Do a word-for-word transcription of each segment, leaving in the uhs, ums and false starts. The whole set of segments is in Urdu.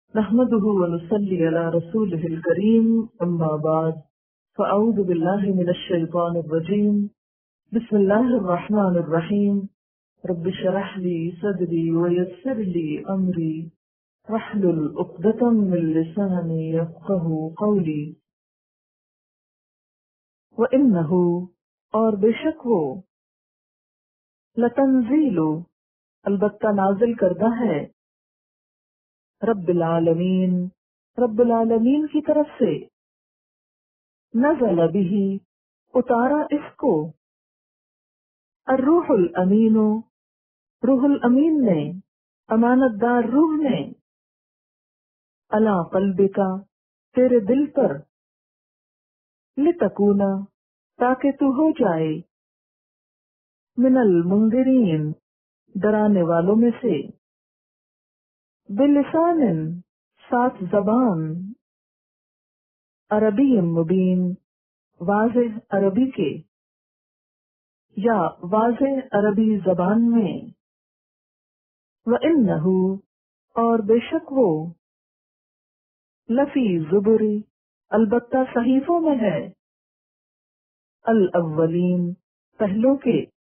نحمده ونصلي على رسوله الكريم أما بعد فأعوذ بالله من الشيطان الرجيم بسم الله الرحمن الرحيم رب اشرح لي صدري ويسر لي أمري واحلل عقدة من لساني يفقهوا قولي وإنه اور بے شک وہ لتنزیل البتہ نازل کردہ ہے رب العالمین رب العالمین کی طرف سے نزل به اتارا اس کو الروح الامین روح الامین نے امانت دار روح نے علی قلبک تیرے دل پر لتکونا تاکہ تو ہو جائے من المنذرین ڈرانے والوں میں سے بلسان ساتھ زبان عربی مبین واضح عربی کے یا واضح عربی زبان میں وَإِنَّهُ اور بے شک وہ لفی زبری البتہ صحیفوں میں ہے الاولین پہلوں کے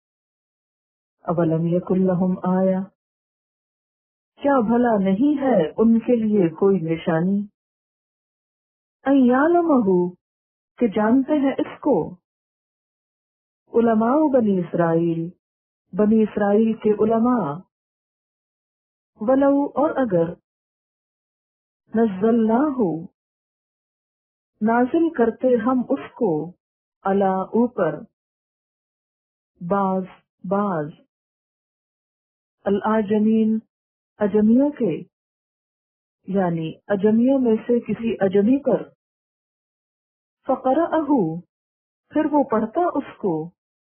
اولم یکن لہم آیا کیا بھلا نہیں ہے ان کے لیے کوئی نشانی ان یعلمہ کہ جانتے ہیں اس کو علماء بنی اسرائیل بنی اسرائیل کے علماء ولو اور اگر نزلناہ نازل کرتے ہم اس کو علی اوپر بعض بعض الاعجمین اجمیوں کے یعنی اجمیوں میں سے کسی اجمی پر فقرأہ پھر وہ پڑھتا اس کو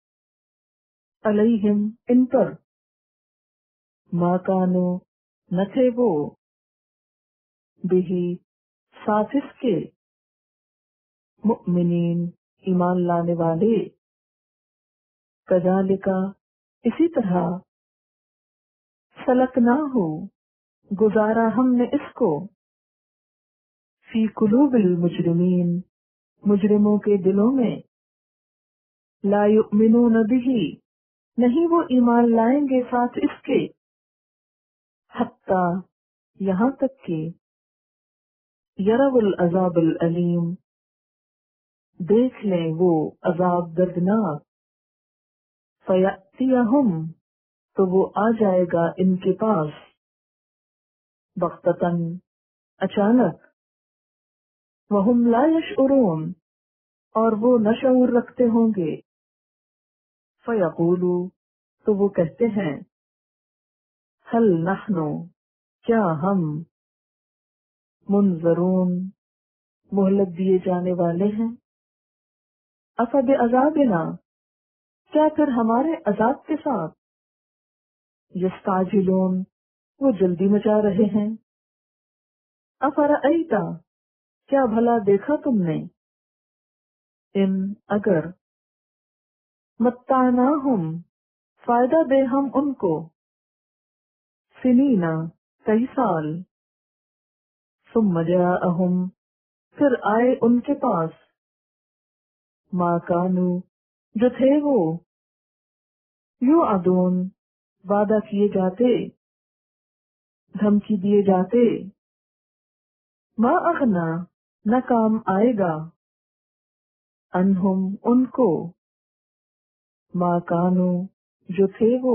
علیہم ان پر ما کانو نہ تھے وہ بہی ساتھ اس کے مؤمنین ایمان لانے والے کذالک اسی طرح سلکناہ گزارا ہم نے اس کو فی قلوب المجرمین مجرموں کے دلوں میں لا یؤمنون بہ نہیں وہ ایمان لائیں گے ساتھ اس کے حتی یہاں تک کہ یروا العذاب العلیم دیکھ لیں وہ عذاب دردناک فیأتیہم تو وہ آ جائے گا ان کے پاس بغتتاً اچانک وہم لا یشعرون اور وہ نہ شعور رکھتے ہوں گے فیقولو تو وہ کہتے ہیں ہل نحن کیا ہم منظرون مہلت دیے جانے والے ہیں افبعذابنا کیا پھر ہمارے عذاب کے ساتھ یستعجلون وہ جلدی مچا رہے ہیں افرأیت کیا بھلا دیکھا تم نے ان اگر متعناہم فائدہ دے ہم ان کو سنینا کئی سال ثم جاءہم پھر آئے ان کے پاس ما کانو جو تھے وہ یوعدون وعدہ کیے جاتے دھمکی دیے جاتے ما اغنا نہ کام آئے گا انہم ان کو ما کانو جو تھے وہ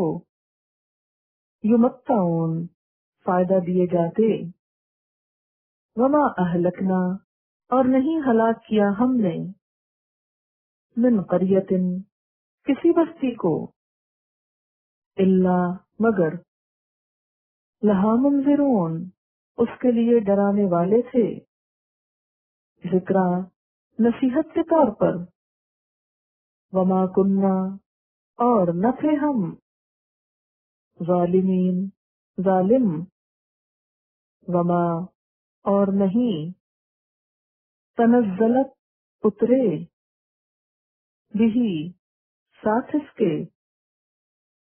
یمتعون فائدہ دیے جاتے وما اہلکنا اور نہیں ہلاک کیا ہم نے من قریۃ کسی بستی کو الا مگر لہا منذرون اس کے لیے ڈرانے والے تھے ذکرا نصیحت کے طور پر وما کننا اور نہ تھے ہم ظالمین ظالم وما اور نہیں تنزلت اترے بہی ساتھ اس کے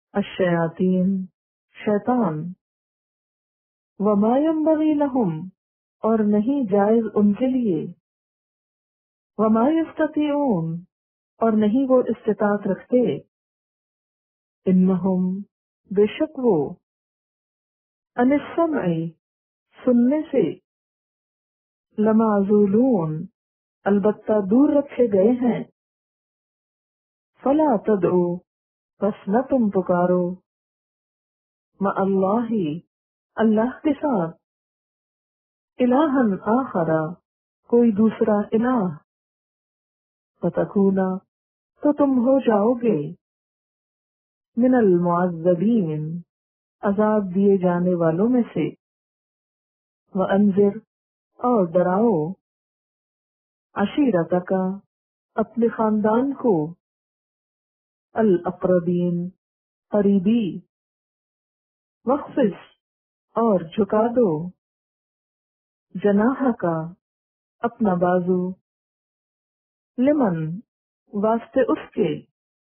الشیاطین شیطان وما ينبغی لہم اور نہیں جائز ان کے لیے، وما یستطیعون، اور نہیں وہ استطاعت رکھتے، انہم، بے شک وہ، عن السمع، سننے سے، لمعزولون، البتہ دور رکھے گئے ہیں، فلا تدعو، بس نہ تم پکارو، مع اللہ، اللہ کے ساتھ، الہًا آخر، کوئی دوسرا الہ، فتکونا، تو تم ہو جاؤ گے، من المعذبین، عذاب دیے جانے والوں میں سے، وانذر، اور ڈراؤ، عشیرتک، اپنے خاندان کو، الاقربین، قریبی، وخفض، اور جھکا دو، جناحک، اپنا بازو، لمن، واسطے اس کے،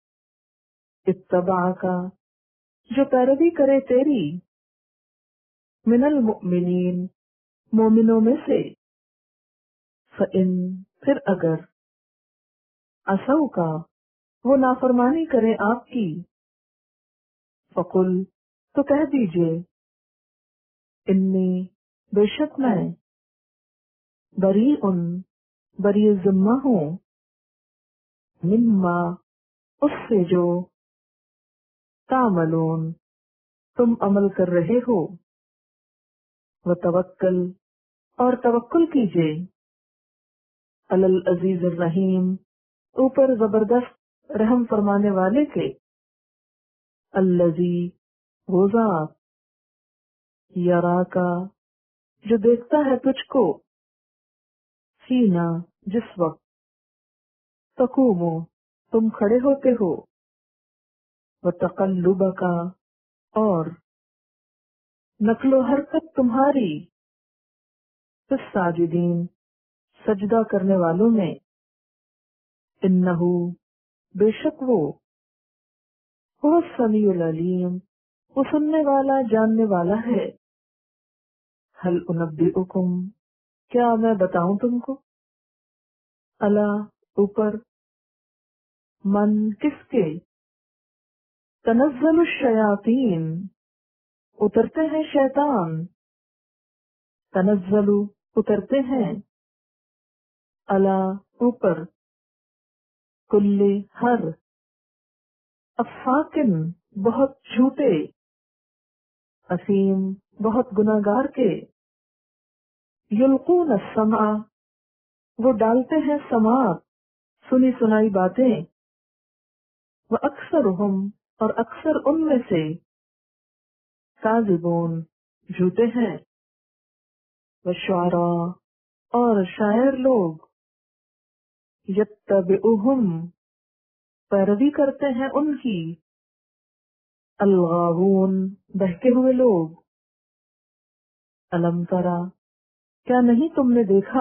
اتبعک، جو پیروی کرے تیری، من المؤمنین، مومنوں میں سے، فإن، پھر اگر، عصوا کا، وہ نافرمانی کرے آپ کی، فقل، تو کہہ دیجئے، انی، بے شک میں، بریء، بری ذمہ ہوں، مما، اس سے جو، تعملون، تم عمل کر رہے ہو، وتوکل، اور توکل کیجئے، علی العزیز الرحیم، اوپر زبردست رحم فرمانے والے کے، الذی، وہ ذات، یراکا، جو دیکھتا ہے تجھ کو، حینا، جس وقت، تقوم، تم کھڑے ہوتے ہو، وتقلبک، اور نقل و حرکت تمہاری، فی الساجدین، سجدہ کرنے والوں میں، انہو، بے شک وہ، هو السمیع العلیم، وہ سننے والا جاننے والا ہے، هل انبئکم، کیا میں بتاؤں تم کو، الا، اوپر، من، کس کے، تنزل الشیاطین، اترتے ہیں شیطان، تنزل، اترتے ہیں، الا، اوپر، کل، ہر، افاکن، بہت جھوٹے، اثیم، بہت گناہگار کے، یلقون السمع، وہ ڈالتے ہیں سماعت، سنی سنائی باتیں، وَأَكْثَرُهُمْ، اور اکثر ان میں سے، کاذبون، جھوٹے ہیں، وَالشُّعَرَاءُ، اور شاعر لوگ، یتبعُہم، پیروی کرتے ہیں ان کی، الغاوون، بہکے ہوئے لوگ، الم ترى، کیا نہیں تم نے دیکھا،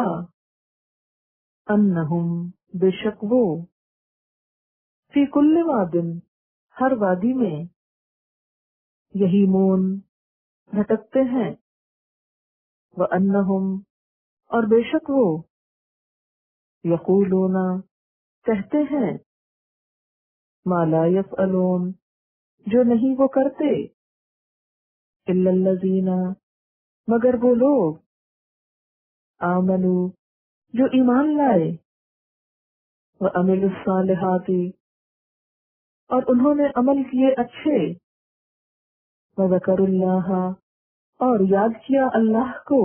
انہم، بے شک وہ، فی کل واد، ہر وادی میں، یہیمون، بھٹکتے ہیں، وانہم، اور بے شک وہ، یقولون، کہتے ہیں، ما لا یفعلون، جو نہیں وہ کرتے، الا الذین، مگر وہ لوگ، آمنوا، جو ایمان لائے، وعملوا الصالحات، اور انہوں نے عمل کیے اچھے، وذکروا اللہ، اور یاد کیا اللہ کو،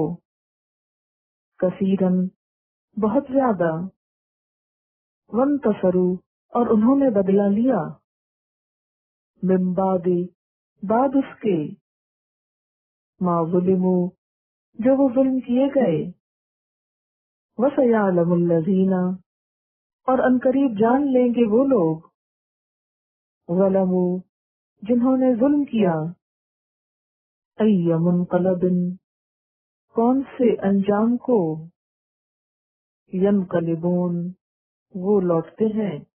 کثیرن، بہت زیادہ، وانتصروا، اور انہوں نے بدلہ لیا، من بعد، بعد اس کے، ما ظلموا، جو وہ ظلم کیے گئے، وَسَيَعْلَمُ الَّذِينَ، اور عنقریب جان لیں گے وہ لوگ، ظلموا، جنہوں نے ظلم کیا، أَيَّ مُنْقَلَبٍ، کون سے انجام کو، يَنْقَلِبُونَ، وہ لوٹتے ہیں،